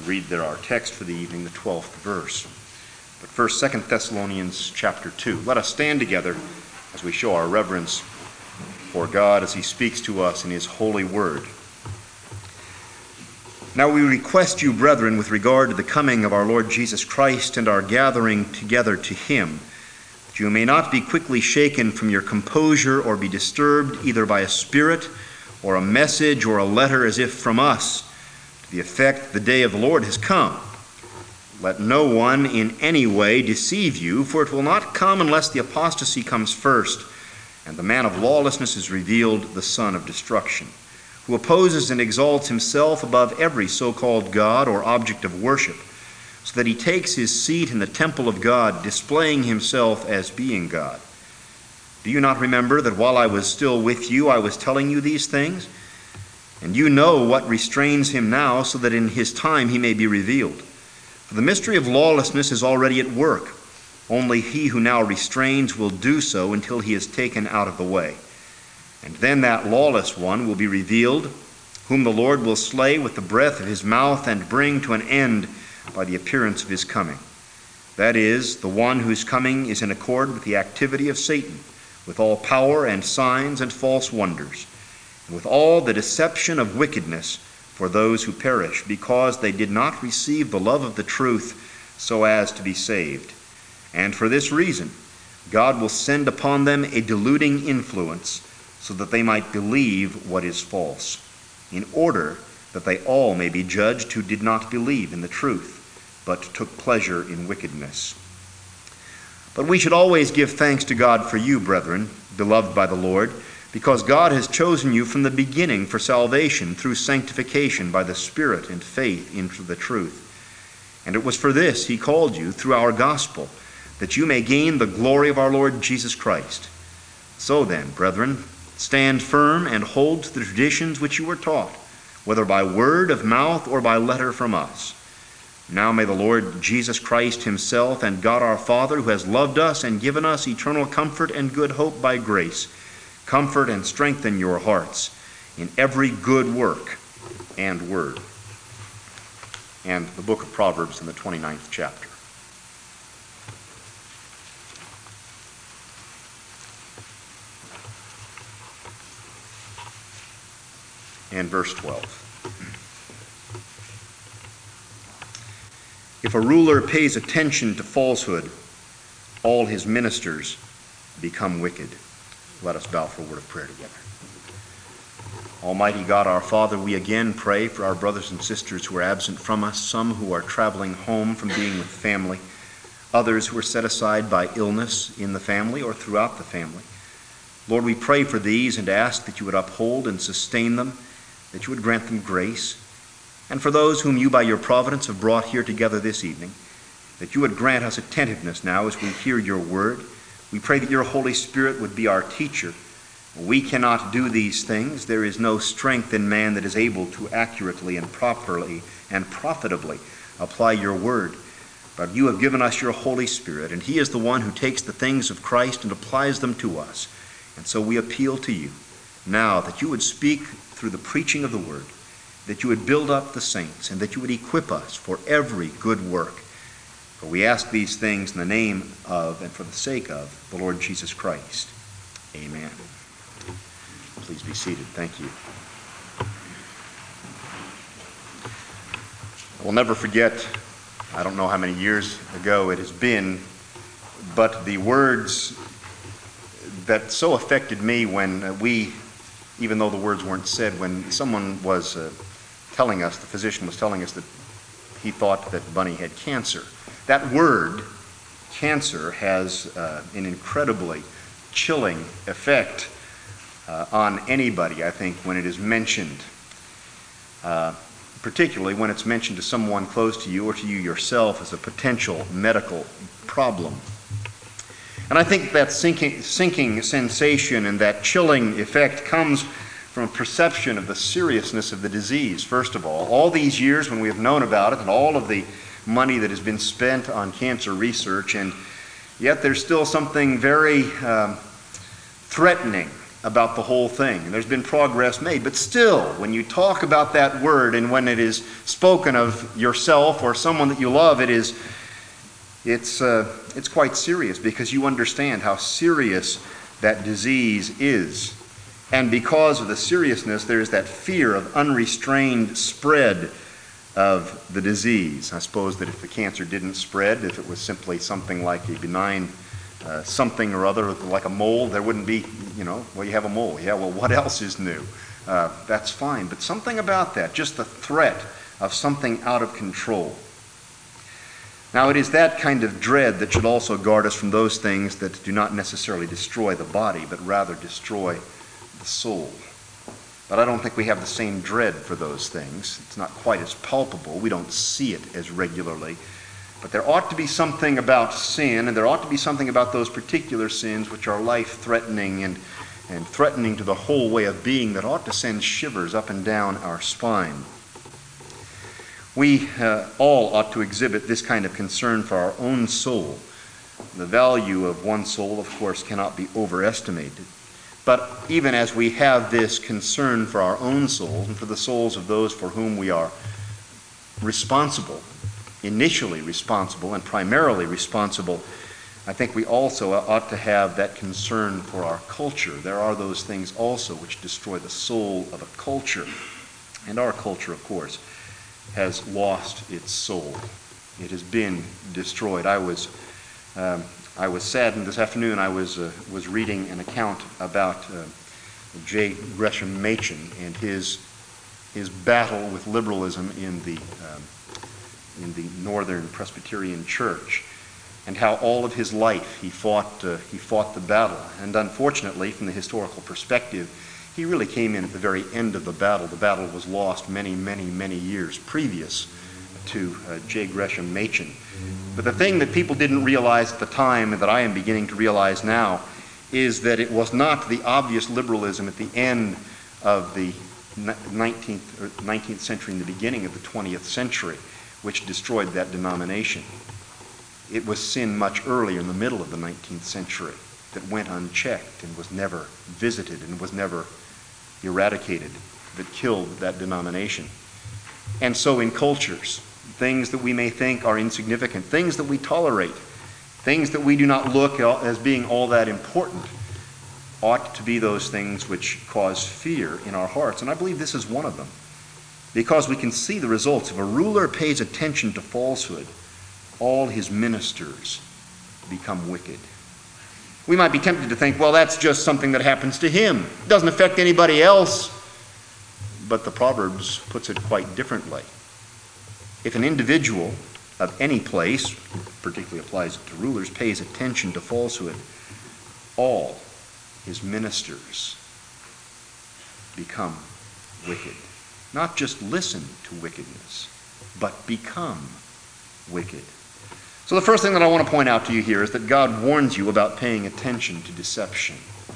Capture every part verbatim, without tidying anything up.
read there our text for the evening, the twelfth verse. But first, Second Thessalonians chapter two. Let us stand together as we show our reverence for God as he speaks to us in his holy word. Now we request you, brethren, with regard to the coming of our Lord Jesus Christ and our gathering together to him, that you may not be quickly shaken from your composure or be disturbed either by a spirit or a message or a letter as if from us, to the effect the day of the Lord has come. Let no one in any way deceive you, for it will not come unless the apostasy comes first, and the man of lawlessness is revealed, the son of destruction, who opposes and exalts himself above every so-called God or object of worship, so that he takes his seat in the temple of God, displaying himself as being God. Do you not remember that while I was still with you, I was telling you these things? And you know what restrains him now, so that in his time he may be revealed. For the mystery of lawlessness is already at work. Only he who now restrains will do so until he is taken out of the way. And then that lawless one will be revealed, whom the Lord will slay with the breath of his mouth and bring to an end by the appearance of his coming. That is, the one whose coming is in accord with the activity of Satan, with all power and signs and false wonders, and with all the deception of wickedness for those who perish, because they did not receive the love of the truth so as to be saved. And for this reason, God will send upon them a deluding influence, so that they might believe what is false, in order that they all may be judged who did not believe in the truth, but took pleasure in wickedness. But we should always give thanks to God for you, brethren, beloved by the Lord, because God has chosen you from the beginning for salvation through sanctification by the Spirit and faith into the truth. And it was for this he called you through our gospel, that you may gain the glory of our Lord Jesus Christ. So then, brethren, stand firm and hold to the traditions which you were taught, whether by word of mouth or by letter from us. Now may the Lord Jesus Christ himself and God our Father, who has loved us and given us eternal comfort and good hope by grace, comfort and strengthen your hearts in every good work and word. And the book of Proverbs in the twenty-ninth chapter. And verse twelve. If a ruler pays attention to falsehood, all his ministers become wicked. Let us bow for a word of prayer together. Almighty God, our Father, we again pray for our brothers and sisters who are absent from us, some who are traveling home from being with family, others who are set aside by illness in the family or throughout the family. Lord, we pray for these and ask that you would uphold and sustain them, that you would grant them grace. And for those whom you by your providence have brought here together this evening, that you would grant us attentiveness now as we hear your word. We pray that your Holy Spirit would be our teacher. We cannot do these things. There is no strength in man that is able to accurately and properly and profitably apply your word. But you have given us your Holy Spirit, and he is the one who takes the things of Christ and applies them to us. And so we appeal to you now that you would speak through the preaching of the word, that you would build up the saints, and that you would equip us for every good work. For we ask these things in the name of and for the sake of the Lord Jesus Christ. Amen. Please be seated. Thank you. I will never forget, I don't know how many years ago it has been, but the words that so affected me when we, even though the words weren't said, when someone was uh, telling us, the physician was telling us that he thought that Bunny had cancer. That word, cancer, has uh, an incredibly chilling effect uh, on anybody, I think, when it is mentioned, uh, particularly when it's mentioned to someone close to you or to you yourself as a potential medical problem. And I think that sinking, sinking sensation and that chilling effect comes from a perception of the seriousness of the disease, first of all. All these years when we have known about it and all of the money that has been spent on cancer research, and yet there's still something very um, threatening about the whole thing. And there's been progress made. But still, when you talk about that word and when it is spoken of yourself or someone that you love, it is, it's, uh, it's quite serious, because you understand how serious that disease is. And because of the seriousness, there is that fear of unrestrained spread of the disease. I suppose that if the cancer didn't spread, if it was simply something like a benign uh, something or other, like a mole, there wouldn't be, you know, well, you have a mole. Yeah, well, what else is new? Uh, that's fine. But something about that, just the threat of something out of control. Now, it is that kind of dread that should also guard us from those things that do not necessarily destroy the body, but rather destroy the soul. But I don't think we have the same dread for those things. It's not quite as palpable. We don't see it as regularly. But there ought to be something about sin, and there ought to be something about those particular sins which are life-threatening and, and threatening to the whole way of being, that ought to send shivers up and down our spine. We uh, all ought to exhibit this kind of concern for our own soul. The value of one soul, of course, cannot be overestimated. But even as we have this concern for our own souls and for the souls of those for whom we are responsible, initially responsible and primarily responsible, I think we also ought to have that concern for our culture. There are those things also which destroy the soul of a culture. And our culture, of course, has lost its soul. It has been destroyed. I was um, I was saddened this afternoon. I was uh, was reading an account about uh, J. Gresham Machen and his his battle with liberalism in the um, in the Northern Presbyterian Church, and how all of his life he fought uh, he fought the battle. And unfortunately, from the historical perspective, he really came in at the very end of the battle. The battle was lost many, many, many years previous to uh, J. Gresham Machen. But the thing that people didn't realize at the time, and that I am beginning to realize now, is that it was not the obvious liberalism at the end of the nineteenth, or nineteenth century and the beginning of the twentieth century which destroyed that denomination. It was sin much earlier, in the middle of the nineteenth century, that went unchecked and was never visited and was never eradicated, that killed that denomination. And so in cultures, things that we may think are insignificant, things that we tolerate, things that we do not look as being all that important, ought to be those things which cause fear in our hearts. And I believe this is one of them, because we can see the results. If a ruler pays attention to falsehood, all his ministers become wicked. We might be tempted to think, well, that's just something that happens to him. It doesn't affect anybody else. But the Proverbs puts it quite differently. If an individual of any place, particularly applies it to rulers, pays attention to falsehood, all his ministers become wicked. Not just listen to wickedness, but become wicked. So the first thing that I want to point out to you here is that God warns you about paying attention to deception.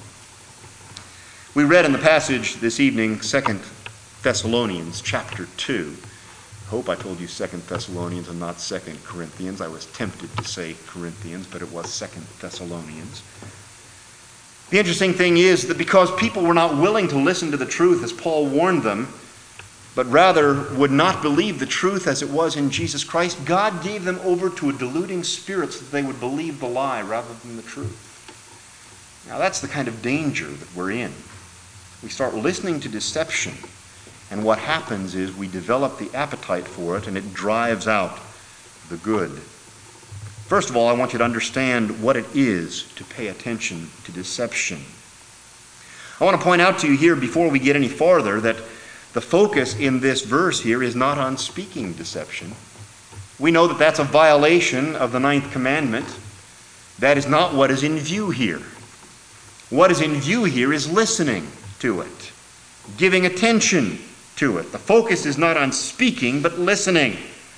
We read in the passage this evening, Second Thessalonians chapter two. I hope I told you Second Thessalonians and not Second Corinthians. I was tempted to say Corinthians, but it was Second Thessalonians. The interesting thing is that because people were not willing to listen to the truth as Paul warned them, but rather would not believe the truth as it was in Jesus Christ, God gave them over to a deluding spirit so that they would believe the lie rather than the truth. Now that's the kind of danger that we're in. We start listening to deception, and what happens is we develop the appetite for it, and it drives out the good. First of all, I want you to understand what it is to pay attention to deception. I want to point out to you here, before we get any farther, that the focus in this verse here is not on speaking deception. We know that that's a violation of the ninth commandment. That is not what is in view here. What is in view here is listening to it, giving attention to it. The focus is not on speaking, but listening.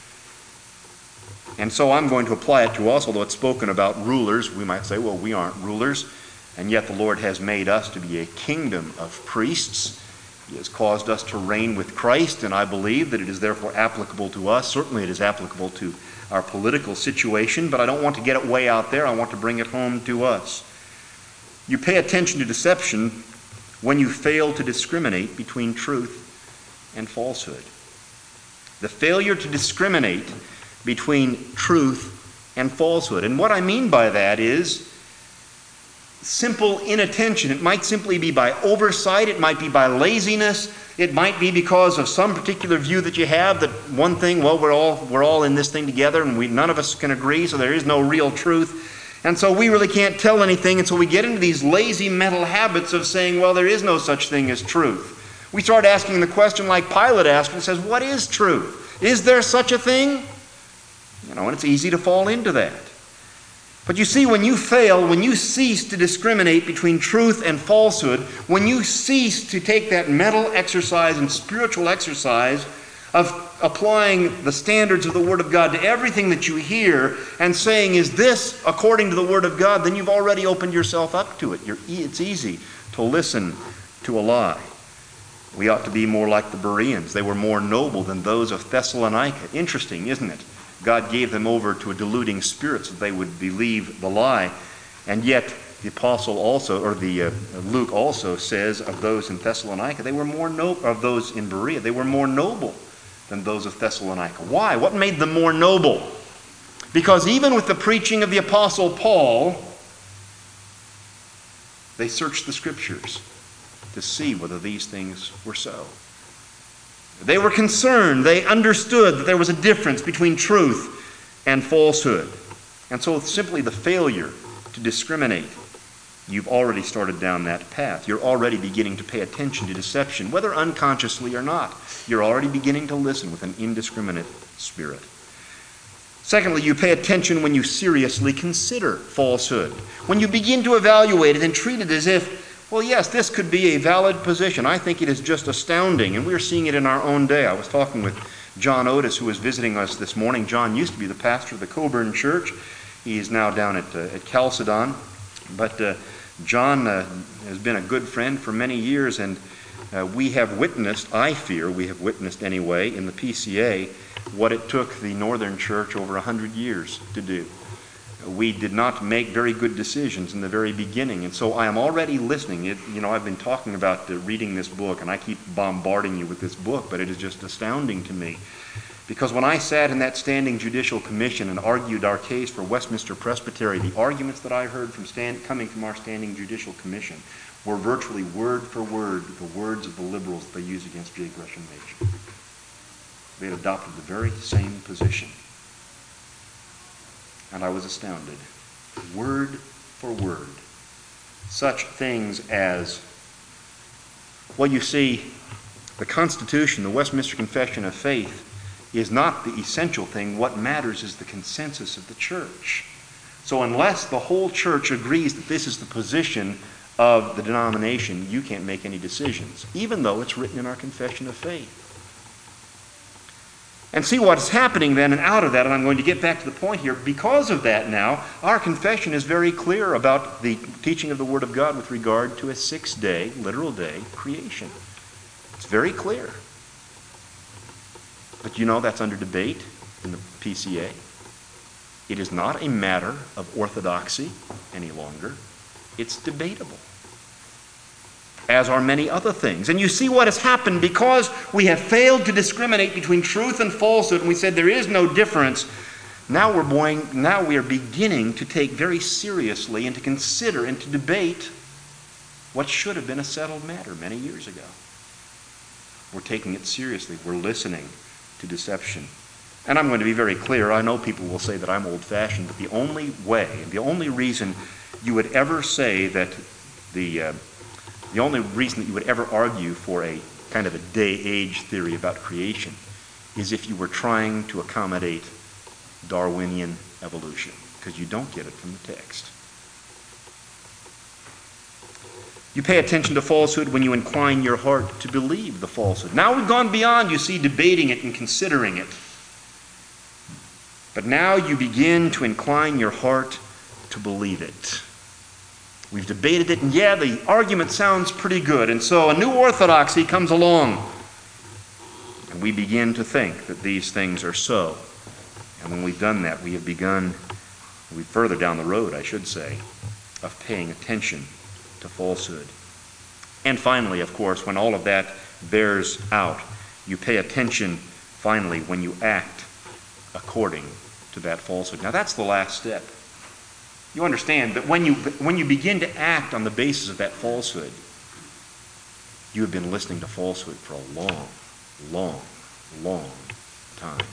And so I'm going to apply it to us, although it's spoken about rulers. We might say, well, we aren't rulers, and yet the Lord has made us to be a kingdom of priests. He has caused us to reign with Christ, and I believe that it is therefore applicable to us. Certainly it is applicable to our political situation, but I don't want to get it way out there. I want to bring it home to us. You pay attention to deception when you fail to discriminate between truth and falsehood. The failure to discriminate between truth and falsehood. And what I mean by that is simple inattention. It might simply be by oversight. It might be by laziness. It might be because of some particular view that you have that one thing, well, we're all we're all in this thing together and we none of us can agree, so there is no real truth. And so we really can't tell anything, and so we get into these lazy mental habits of saying, well, there is no such thing as truth. We start asking the question like Pilate asked and says, what is truth? Is there such a thing? You know, and it's easy to fall into that. But you see, when you fail, when you cease to discriminate between truth and falsehood, when you cease to take that mental exercise and spiritual exercise of applying the standards of the Word of God to everything that you hear and saying, is this according to the Word of God, then you've already opened yourself up to it. You're, it's easy to listen to a lie. We ought to be more like the Bereans. They were more noble than those of Thessalonica. Interesting, isn't it? God gave them over to a deluding spirit so they would believe the lie. And yet the apostle also, or the uh, Luke also says of those in Thessalonica, they were more noble, of those in Berea, they were more noble than those of Thessalonica. Why? What made them more noble? Because even with the preaching of the apostle Paul, they searched the Scriptures to see whether these things were so. They were concerned. They understood that there was a difference between truth and falsehood. And so simply the failure to discriminate, you've already started down that path. You're already beginning to pay attention to deception, whether unconsciously or not. You're already beginning to listen with an indiscriminate spirit. Secondly, you pay attention when you seriously consider falsehood. When you begin to evaluate it and treat it as if, well, yes, this could be a valid position. I think it is just astounding, and we're seeing it in our own day. I was talking with John Otis, who was visiting us this morning. John used to be the pastor of the Coburn Church. He is now down at, uh, at Chalcedon. But uh, John uh, has been a good friend for many years, and uh, we have witnessed, I fear we have witnessed anyway, in the P C A, what it took the Northern Church over a hundred years to do. We did not make very good decisions in the very beginning, and so I am already listening. It, you know, I've been talking about uh, reading this book, and I keep bombarding you with this book, but it is just astounding to me. Because when I sat in that standing judicial commission and argued our case for Westminster Presbytery, the arguments that I heard from stand, coming from our standing judicial commission were virtually word for word the words of the liberals that they use against J. Gresham Machen. They had adopted the very same position. And I was astounded. Word for word. Such things as, well, you see, the Constitution, the Westminster Confession of Faith, is not the essential thing. What matters is the consensus of the church. So unless the whole church agrees that this is the position of the denomination, you can't make any decisions, even though it's written in our Confession of Faith. And see what's happening then, and out of that, and I'm going to get back to the point here, because of that now, our confession is very clear about the teaching of the Word of God with regard to a six-day, literal day, creation. It's very clear. But you know that's under debate in the P C A. It is not a matter of orthodoxy any longer. It's debatable, as are many other things. And you see what has happened because we have failed to discriminate between truth and falsehood, and we said there is no difference. Now we're going, now we are beginning to take very seriously and to consider and to debate what should have been a settled matter many years ago. We're taking it seriously. We're listening to deception. And I'm going to be very clear. I know people will say that I'm old-fashioned, but the only way, and the only reason you would ever say that the uh, the only reason that you would ever argue for a kind of a day-age theory about creation is if you were trying to accommodate Darwinian evolution, because you don't get it from the text. You pay attention to falsehood when you incline your heart to believe the falsehood. Now we've gone beyond, you see, debating it and considering it. But now you begin to incline your heart to believe it. We've debated it, and yeah, the argument sounds pretty good. And so a new orthodoxy comes along. And we begin to think that these things are so. And when we've done that, we have begun, we further down the road, I should say, of paying attention to falsehood. And finally, of course, when all of that bears out, you pay attention, finally, when you act according to that falsehood. Now, that's the last step. You understand that when you, when you begin to act on the basis of that falsehood, you have been listening to falsehood for a long, long, long time.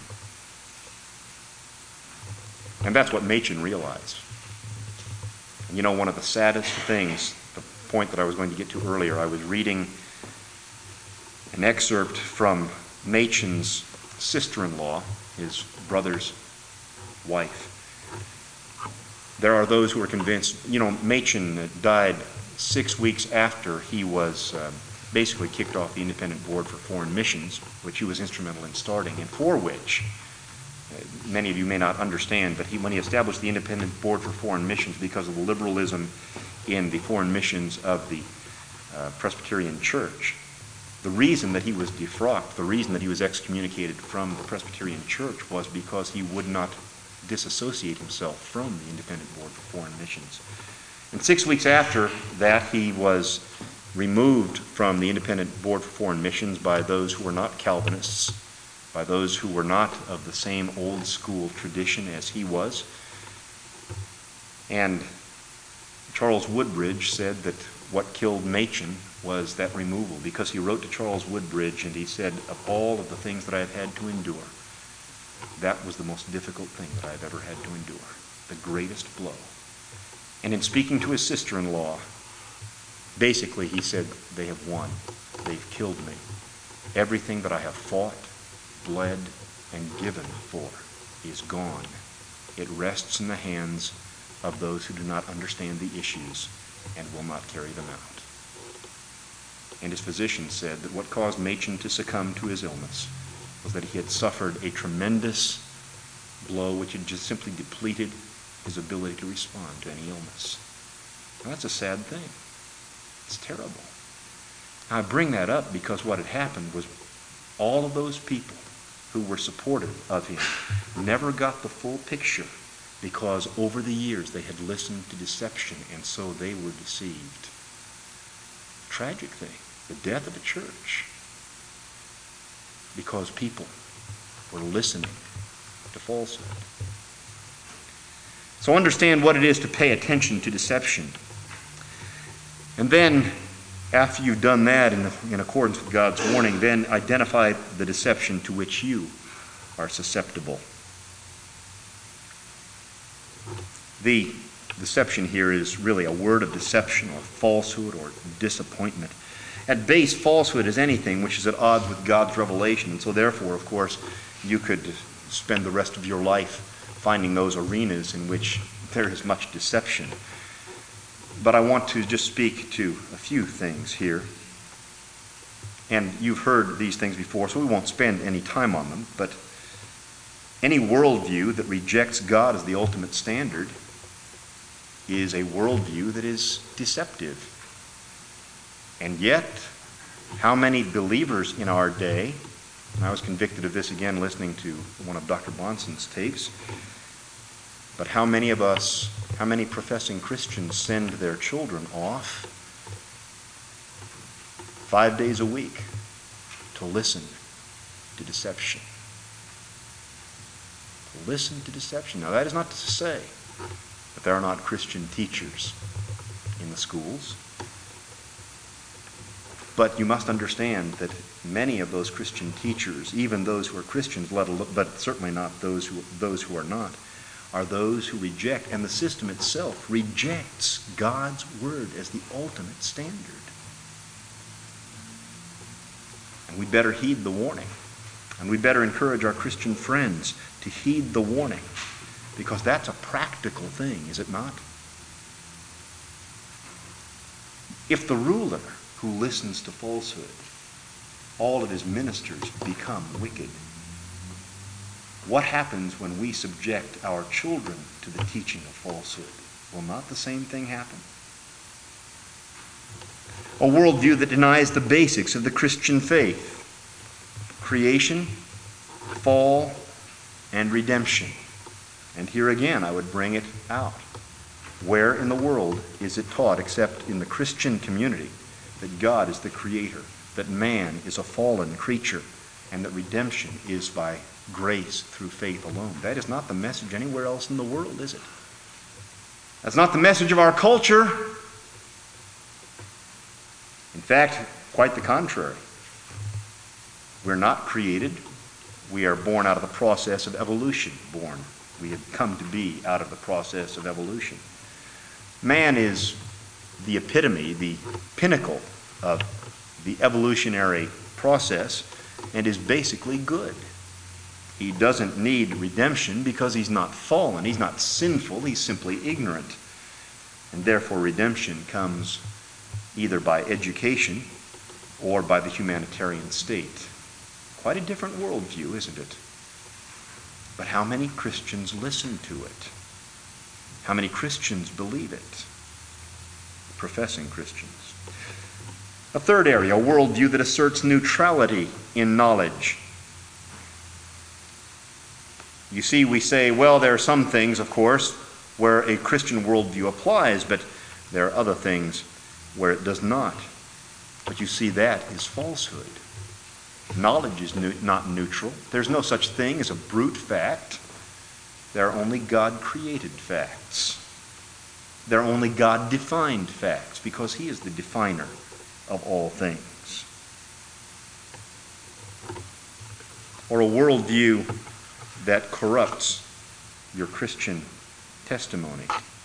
And that's what Machen realized. And you know, one of the saddest things, the point that I was going to get to earlier, I was reading an excerpt from Machen's sister-in-law, his brother's wife. There are those who are convinced, you know, Machen died six weeks after he was uh, basically kicked off the Independent Board for Foreign Missions, which he was instrumental in starting, and for which, uh, many of you may not understand, but he, when he established the Independent Board for Foreign Missions because of the liberalism in the foreign missions of the uh, Presbyterian Church, the reason that he was defrocked, the reason that he was excommunicated from the Presbyterian Church was because he would not disassociate himself from the Independent Board for Foreign Missions. And six weeks after that, he was removed from the Independent Board for Foreign Missions by those who were not Calvinists, by those who were not of the same old school tradition as he was. And Charles Woodbridge said that what killed Machen was that removal, because he wrote to Charles Woodbridge and he said, of all of the things that I have had to endure, that was the most difficult thing that I've ever had to endure, the greatest blow. And in speaking to his sister-in-law, basically he said, they have won. They've killed me. Everything that I have fought, bled, and given for is gone. It rests in the hands of those who do not understand the issues and will not carry them out. And his physician said that what caused Machen to succumb to his illness was that he had suffered a tremendous blow which had just simply depleted his ability to respond to any illness. Now, that's a sad thing. It's terrible. Now, I bring that up because what had happened was all of those people who were supportive of him never got the full picture because over the years they had listened to deception and so they were deceived. Tragic thing. The death of a church because people were listening to falsehood. So understand what it is to pay attention to deception. And then, after you've done that in, in accordance with God's warning, then identify the deception to which you are susceptible. The deception here is really a word of deception or falsehood or disappointment. At base, falsehood is anything which is at odds with God's revelation. And so therefore, of course, you could spend the rest of your life finding those arenas in which there is much deception. But I want to just speak to a few things here. And you've heard these things before, so we won't spend any time on them. But any worldview that rejects God as the ultimate standard is a worldview that is deceptive. And yet, how many believers in our day, and I was convicted of this again listening to one of Doctor Bonson's tapes, but how many of us, how many professing Christians send their children off five days a week to listen to deception? To listen to deception. Now, that is not to say that there are not Christian teachers in the schools. But you must understand that many of those Christian teachers, even those who are Christians, let alone, but certainly not those who, those who are not, are those who reject, and the system itself rejects God's word as the ultimate standard. And we better heed the warning. And we better encourage our Christian friends to heed the warning, because that's a practical thing, is it not? If the ruler who listens to falsehood, all of his ministers become wicked, what happens when we subject our children to the teaching of falsehood? Will not the same thing happen? A worldview that denies the basics of the Christian faith: creation, fall, and redemption. And here again, I would bring it out. Where in the world is it taught except in the Christian community that God is the creator, that man is a fallen creature, and that redemption is by grace through faith alone. That is not the message anywhere else in the world, is it? That's not the message of our culture. In fact, quite the contrary. We're not created. We are born out of the process of evolution. Born. We have come to be out of the process of evolution. Man is the epitome, the pinnacle of the evolutionary process, and is basically good. He doesn't need redemption because he's not fallen. He's not sinful. He's simply ignorant. And therefore redemption comes either by education or by the humanitarian state. Quite a different worldview, isn't it? But how many Christians listen to it? How many Christians believe it? Professing Christians. A third area, a worldview that asserts neutrality in knowledge. You see, we say, well, there are some things, of course, where a Christian worldview applies, but there are other things where it does not. But you see, that is falsehood. Knowledge is ne- not neutral. There's no such thing as a brute fact. There are only God-created facts. There are only God-defined facts, because He is the definer of all things. Or a worldview that corrupts your Christian testimony.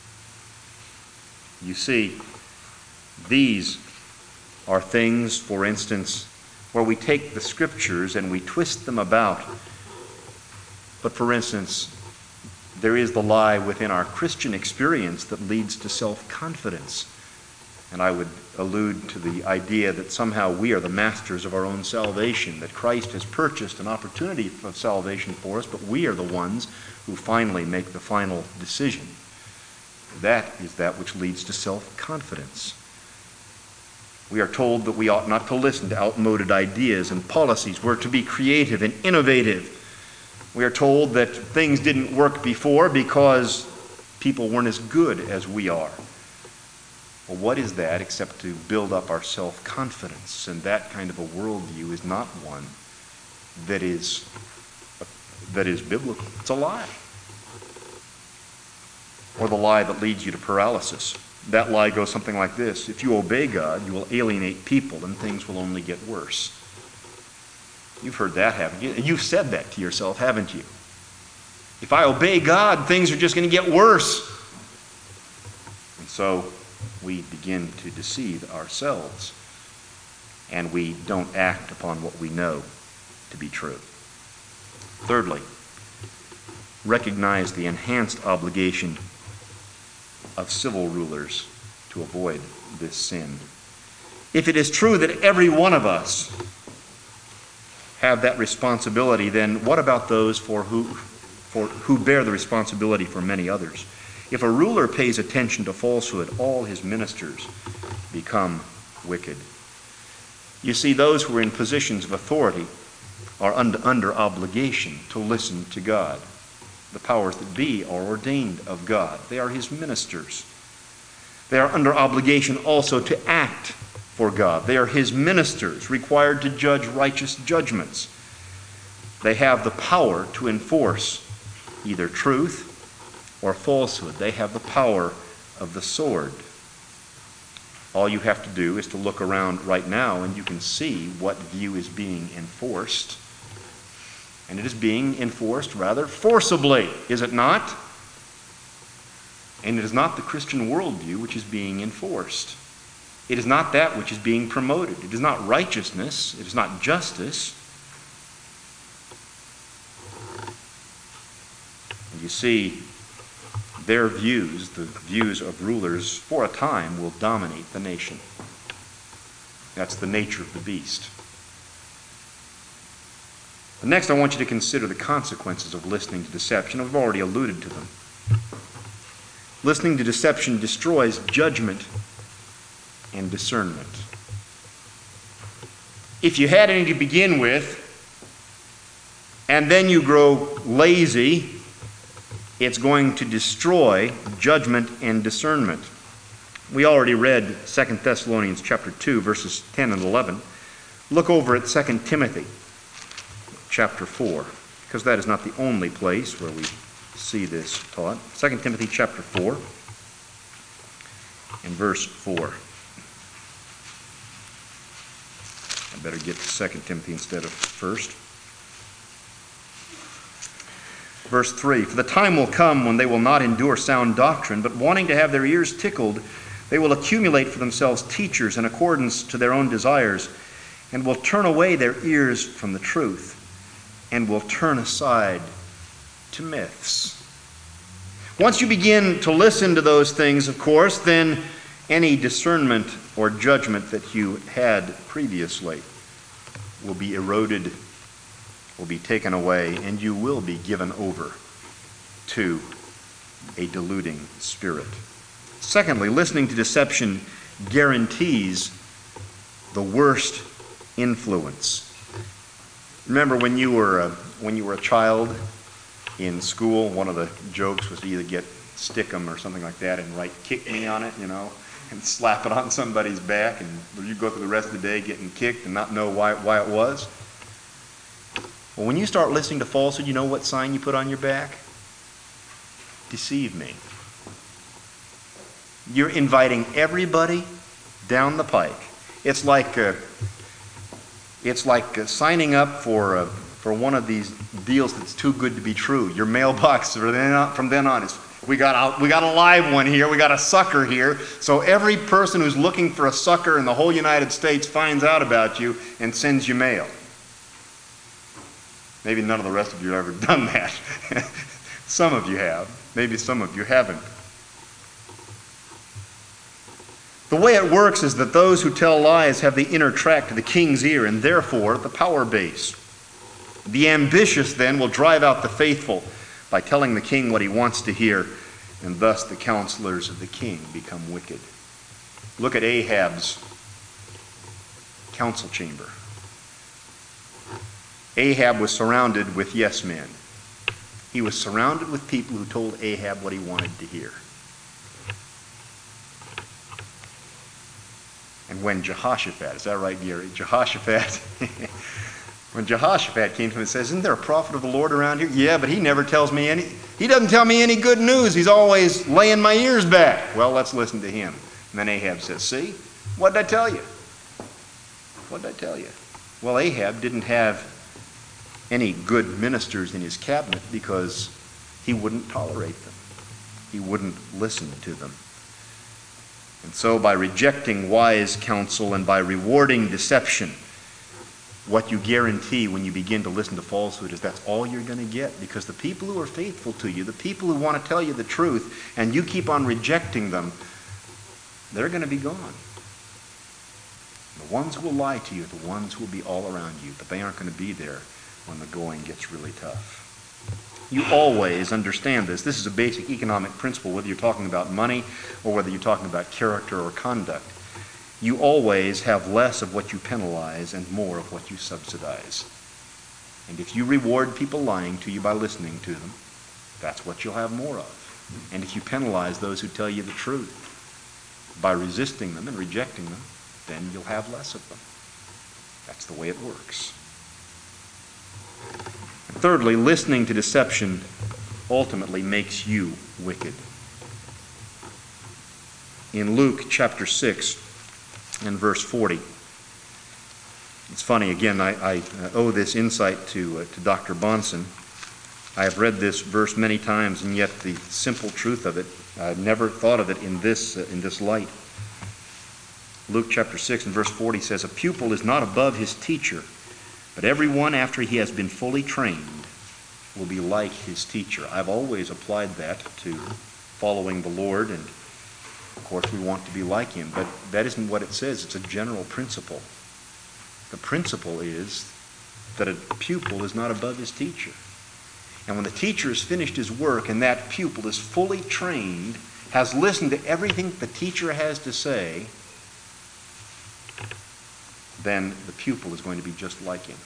You see, these are things, for instance, where we take the Scriptures and we twist them about. But for instance, there is the lie within our Christian experience that leads to self-confidence. And I would allude to the idea that somehow we are the masters of our own salvation, that Christ has purchased an opportunity of salvation for us, but we are the ones who finally make the final decision. That is that which leads to self-confidence. We are told that we ought not to listen to outmoded ideas and policies. We're to be creative and innovative. We are told that things didn't work before because people weren't as good as we are. Well, what is that except to build up our self-confidence? And that kind of a worldview is not one that is, that is biblical. It's a lie. Or the lie that leads you to paralysis. That lie goes something like this: if you obey God, you will alienate people and things will only get worse. You've heard that, haven't you? You've said that to yourself, haven't you? If I obey God, things are just going to get worse. And so we begin to deceive ourselves, and we don't act upon what we know to be true. Thirdly, recognize the enhanced obligation of civil rulers to avoid this sin. If it is true that every one of us have that responsibility, then what about those for who, for who bear the responsibility for many others? If a ruler pays attention to falsehood, all his ministers become wicked. You see, those who are in positions of authority are under, under obligation to listen to God. The powers that be are ordained of God. They are His ministers. They are under obligation also to act for God. They are His ministers, required to judge righteous judgments. They have the power to enforce either truth or falsehood. They have the power of the sword. All you have to do is to look around right now and you can see what view is being enforced. And it is being enforced rather forcibly, is it not? And it is not the Christian worldview which is being enforced. It is not that which is being promoted. It is not righteousness. It is not justice. And you see, their views, the views of rulers, for a time will dominate the nation. That's the nature of the beast. But next, I want you to consider the consequences of listening to deception. I've already alluded to them. Listening to deception destroys judgment and discernment. If you had any to begin with, and then you grow lazy, it's going to destroy judgment and discernment. We already read Second Thessalonians chapter two, verses ten and eleven. Look over at Second Timothy chapter four, because that is not the only place where we see this taught. Second Timothy chapter four and verse four. I better get to Second Timothy instead of First. Verse three, for the time will come when they will not endure sound doctrine, but wanting to have their ears tickled, they will accumulate for themselves teachers in accordance to their own desires, and will turn away their ears from the truth, and will turn aside to myths. Once you begin to listen to those things, of course, then any discernment or judgment that you had previously will be eroded, will be taken away, and you will be given over to a deluding spirit. Secondly, listening to deception guarantees the worst influence. Remember when you were a, when you were a child in school, one of the jokes was to either get stickum or something like that and write "kick me" on it, you know, and slap it on somebody's back, and you go through the rest of the day getting kicked and not know why why it was. Well, when you start listening to falsehood, you know what sign you put on your back? Deceive me. You're inviting everybody down the pike. It's like uh, it's like uh, signing up for uh, for one of these deals that's too good to be true. Your mailbox from then on, from then on is we got a, we got a live one here. We got a sucker here. So every person who's looking for a sucker in the whole United States finds out about you and sends you mail. Maybe none of the rest of you have ever done that. Some of you have. Maybe some of you haven't. The way it works is that those who tell lies have the inner track to the king's ear, and therefore the power base. The ambitious then will drive out the faithful by telling the king what he wants to hear, and thus the counselors of the king become wicked. Look at Ahab's council chamber. Ahab was surrounded with yes men. He was surrounded with people who told Ahab what he wanted to hear. And when Jehoshaphat, is that right, Gary? Jehoshaphat, when Jehoshaphat came to him and says, isn't there a prophet of the Lord around here? Yeah, but he never tells me any, he doesn't tell me any good news. He's always laying my ears back. Well, let's listen to him. And then Ahab says, see, what did I tell you? What did I tell you? Well, Ahab didn't have any good ministers in his cabinet because he wouldn't tolerate them. He wouldn't listen to them. And so by rejecting wise counsel and by rewarding deception, what you guarantee when you begin to listen to falsehood is that's all you're going to get, because the people who are faithful to you, the people who want to tell you the truth, and you keep on rejecting them, they're going to be gone. The ones who will lie to you are the ones who will be all around you, but they aren't going to be there when the going gets really tough. You always understand this. This is a basic economic principle, whether you're talking about money or whether you're talking about character or conduct. You always have less of what you penalize and more of what you subsidize. And if you reward people lying to you by listening to them, that's what you'll have more of. And if you penalize those who tell you the truth by resisting them and rejecting them, then you'll have less of them. That's the way it works. Thirdly, listening to deception ultimately makes you wicked. In Luke chapter six and verse forty, it's funny, again, I, I owe this insight to, uh, to Doctor Bonson. I have read this verse many times, and yet the simple truth of it, I've never thought of it in this, uh, in this light. Luke chapter six and verse forty says, a pupil is not above his teacher, but everyone after he has been fully trained will be like his teacher. I've always applied that to following the Lord, and of course we want to be like him, but that isn't what it says. It's a general principle. The principle is that a pupil is not above his teacher. And when the teacher has finished his work and that pupil is fully trained, has listened to everything the teacher has to say, then the pupil is going to be just like him.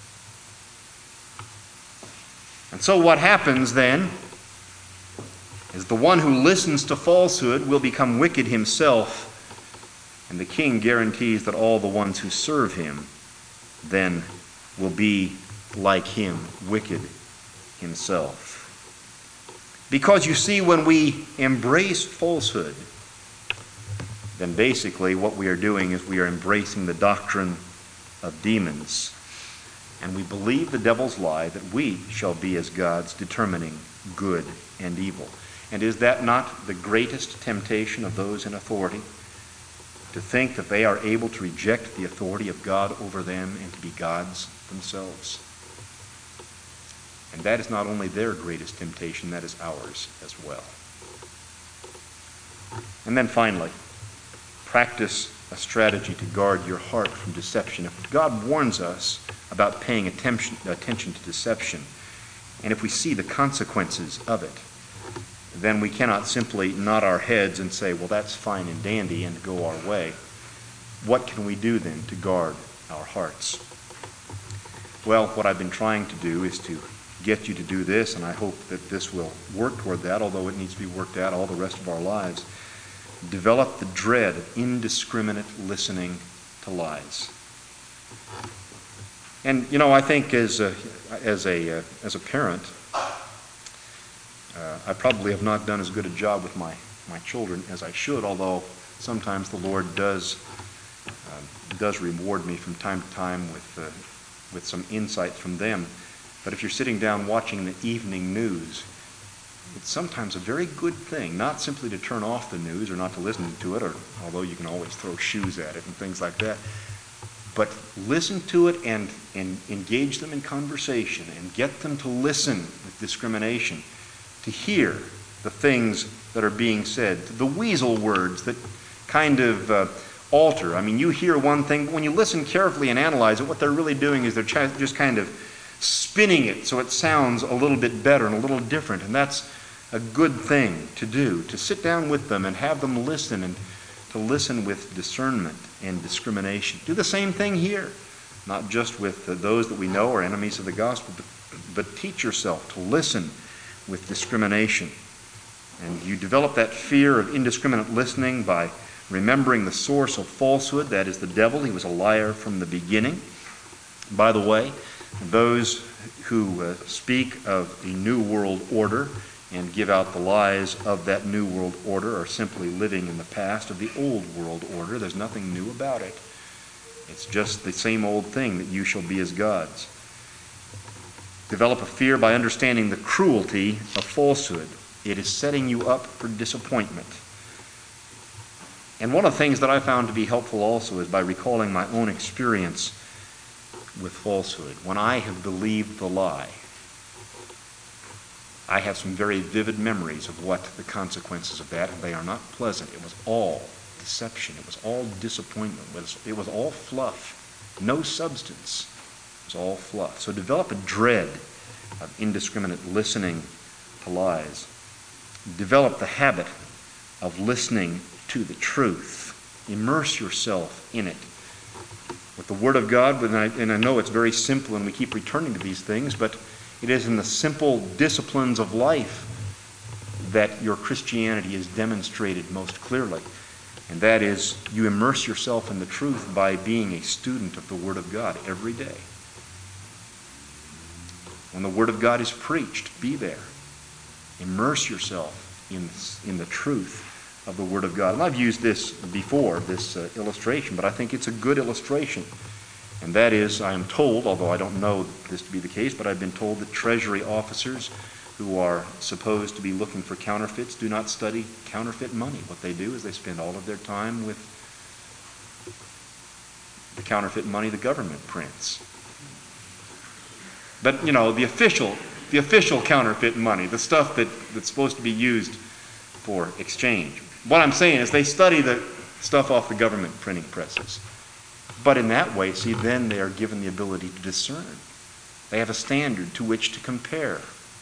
And so what happens then As the one who listens to falsehood will become wicked himself, and the king guarantees that all the ones who serve him then will be like him, wicked himself. Because you see, when we embrace falsehood, then basically what we are doing is we are embracing the doctrine of demons. And we believe the devil's lie that we shall be as gods, determining good and evil. And is that not the greatest temptation of those in authority? To think that they are able to reject the authority of God over them and to be gods themselves. And that is not only their greatest temptation, that is ours as well. And then finally, practice a strategy to guard your heart from deception. If God warns us about paying attention, attention to deception, and if we see the consequences of it, then we cannot simply nod our heads and say, well, that's fine and dandy, and go our way. What can we do then to guard our hearts? Well, what I've been trying to do is to get you to do this, and I hope that this will work toward that, although it needs to be worked out all the rest of our lives. Develop the dread of indiscriminate listening to lies. And, you know, I think as a, as a, uh, as a parent, uh, I probably have not done as good a job with my, my children as I should, although sometimes the Lord does, uh, does reward me from time to time with, uh, with some insight from them. But if you're sitting down watching the evening news, it's sometimes a very good thing not simply to turn off the news or not to listen to it, or although you can always throw shoes at it and things like that, but listen to it and, and engage them in conversation and get them to listen with discrimination, to hear the things that are being said, the weasel words that kind of uh, alter. I mean, you hear one thing, but when you listen carefully and analyze it, what they're really doing is they're ch- just kind of spinning it so it sounds a little bit better and a little different. And that's a good thing to do, to sit down with them and have them listen, and to listen with discernment and discrimination. Do the same thing here, not just with uh, those that we know are enemies of the gospel, but, but teach yourself to listen with discrimination. And you develop that fear of indiscriminate listening by remembering the source of falsehood, that is the devil. He was a liar from the beginning. By the way, those who uh, speak of a new world order and give out the lies of that new world order are simply living in the past of the old world order. There's nothing new about it. It's just the same old thing, that you shall be as gods. Develop a fear by understanding the cruelty of falsehood. It is setting you up for disappointment. And one of the things that I found to be helpful also is by recalling my own experience with falsehood. When I have believed the lie, I have some very vivid memories of what the consequences of that, and they are not pleasant. It was all deception. It was all disappointment. It was, it was all fluff. No substance. It was all fluff. So develop a dread of indiscriminate listening to lies. Develop the habit of listening to the truth. Immerse yourself in it. With the Word of God, and I, and I know it's very simple and we keep returning to these things, but it is in the simple disciplines of life that your Christianity is demonstrated most clearly. And that is, you immerse yourself in the truth by being a student of the Word of God every day. When the Word of God is preached, be there. Immerse yourself in, in the truth of the Word of God. And I've used this before, this uh, illustration, but I think it's a good illustration. And that is, I am told, although I don't know this to be the case, but I've been told that Treasury officers who are supposed to be looking for counterfeits do not study counterfeit money. What they do is they spend all of their time with the counterfeit money the government prints. But, you know, the official, the official counterfeit money, the stuff that, that's supposed to be used for exchange. What I'm saying is they study the stuff off the government printing presses. But in that way, see, then they are given the ability to discern. They have a standard to which to compare.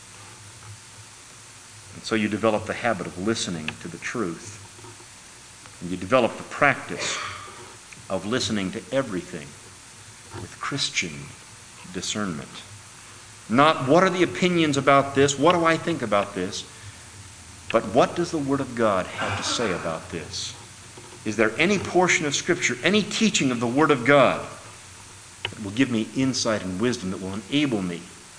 And so you develop the habit of listening to the truth. And you develop the practice of listening to everything with Christian discernment. Not, what are the opinions about this? What do I think about this? But what does the Word of God have to say about this? Is there any portion of Scripture, any teaching of the Word of God that will give me insight and wisdom that will enable me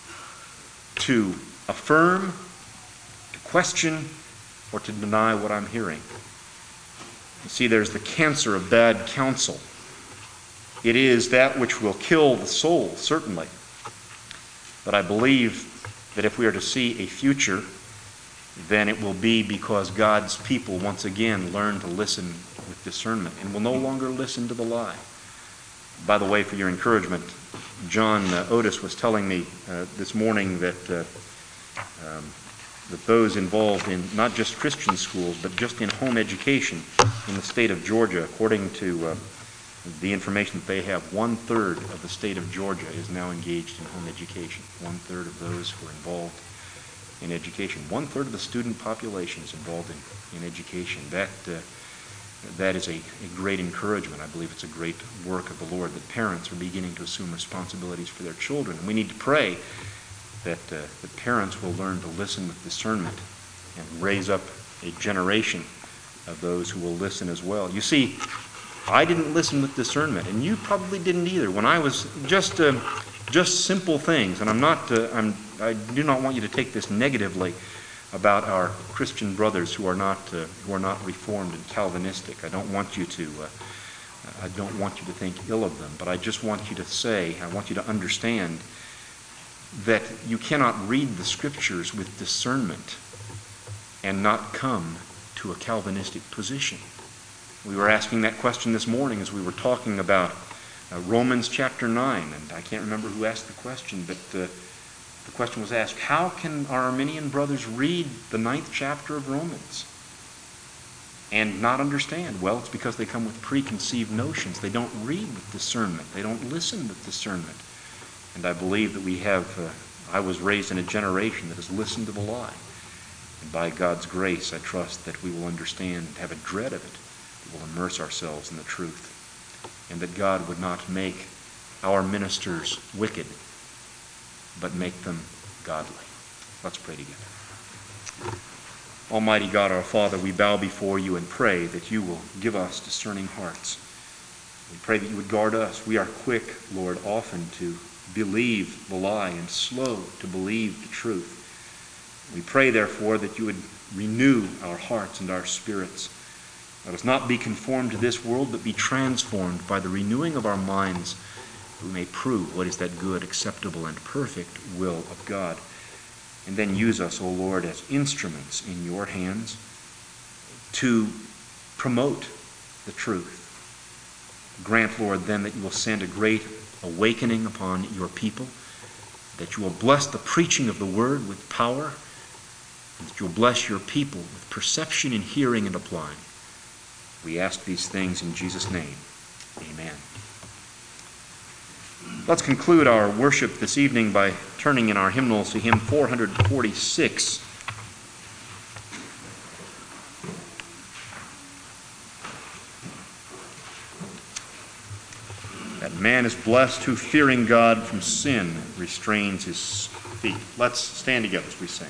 to affirm, to question, or to deny what I'm hearing? You see, there's the cancer of bad counsel. It is that which will kill the soul, certainly. But I believe that if we are to see a future, then it will be because God's people once again learn to listen with discernment and will no longer listen to the lie. By the way, for your encouragement, John uh, Otis was telling me uh, this morning that uh, um, that those involved in not just Christian schools, but just in home education in the state of Georgia, according to uh, the information that they have, one-third of the state of Georgia is now engaged in home education. One-third of those who are involved in education. One-third of the student population is involved in, in education. That, uh, that is a, a great encouragement. I believe it's a great work of the Lord that parents are beginning to assume responsibilities for their children. We need to pray that uh, the parents will learn to listen with discernment and raise up a generation of those who will listen as well. You see, I didn't listen with discernment, and you probably didn't either. When I was just uh, just simple things, and I'm not, uh, I'm, I do not want you to take this negatively about our Christian brothers who are not uh, who are not Reformed and Calvinistic. I don't want you to uh, I don't want you to think ill of them, but I just want you to say, I want you to understand that you cannot read the Scriptures with discernment and not come to a Calvinistic position. We were asking that question this morning as we were talking about uh, Romans chapter nine, and I can't remember who asked the question, but uh, the question was asked, how can our Arminian brothers read the ninth chapter of Romans and not understand? Well, it's because they come with preconceived notions. They don't read with discernment. They don't listen with discernment. And I believe that we have, uh, I was raised in a generation that has listened to the lie. And by God's grace, I trust that we will understand and have a dread of it. We will immerse ourselves in the truth. And that God would not make our ministers wicked, but make them godly. Let's pray together. Almighty God, our Father, we bow before you and pray that you will give us discerning hearts. We pray that you would guard us. We are quick, Lord, often to believe the lie and slow to believe the truth. We pray, therefore, that you would renew our hearts and our spirits. Let us not be conformed to this world, but be transformed by the renewing of our minds, that we may prove what is that good, acceptable, and perfect will of God. And then use us, O Lord, as instruments in your hands to promote the truth. Grant, Lord, then that you will send a great awakening upon your people, that you will bless the preaching of the word with power, and that you will bless your people with perception in hearing and applying. We ask these things in Jesus' name. Amen. Let's conclude our worship this evening by turning in our hymnals to hymn four forty-six. That man is blessed who, fearing God from sin, restrains his feet. Let's stand together as we sing.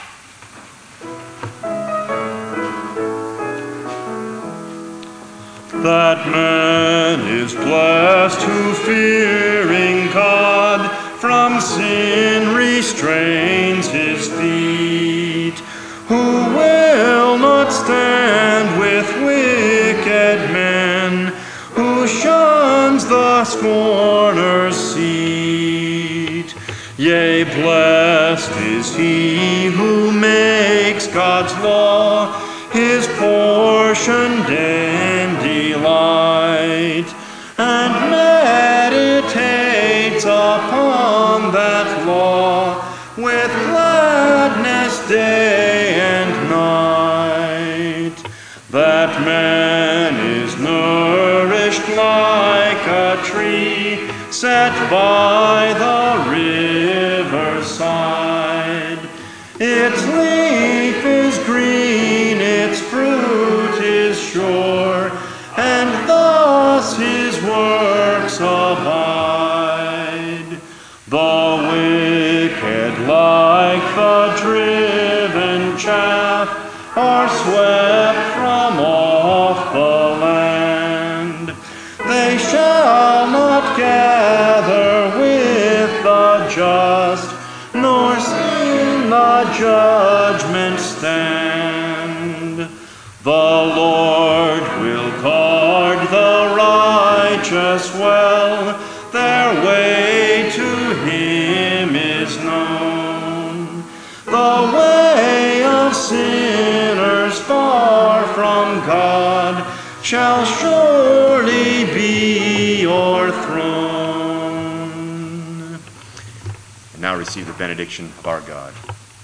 That man is blessed who, fearing God, from sin restrains his feet, who will not stand with wicked men, who shuns the scorner's seat. Yea, blessed is he who makes God's law his portion and delight, and meditates upon that law with gladness day and night. That man is nourished like a tree set by the riverside. Its leaf is green, its fruit is sure, and thus his works abide. The wicked, like the driven chaff, nor sin the judgment stand. The Lord will guard the righteous well, their way to him is known. The way of sinners far from God shall surely be your throne. And now receive the benediction of our God.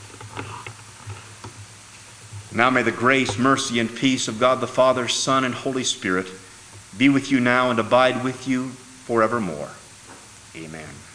Now may the grace, mercy, and peace of God the Father, Son, and Holy Spirit be with you now and abide with you forevermore. Amen.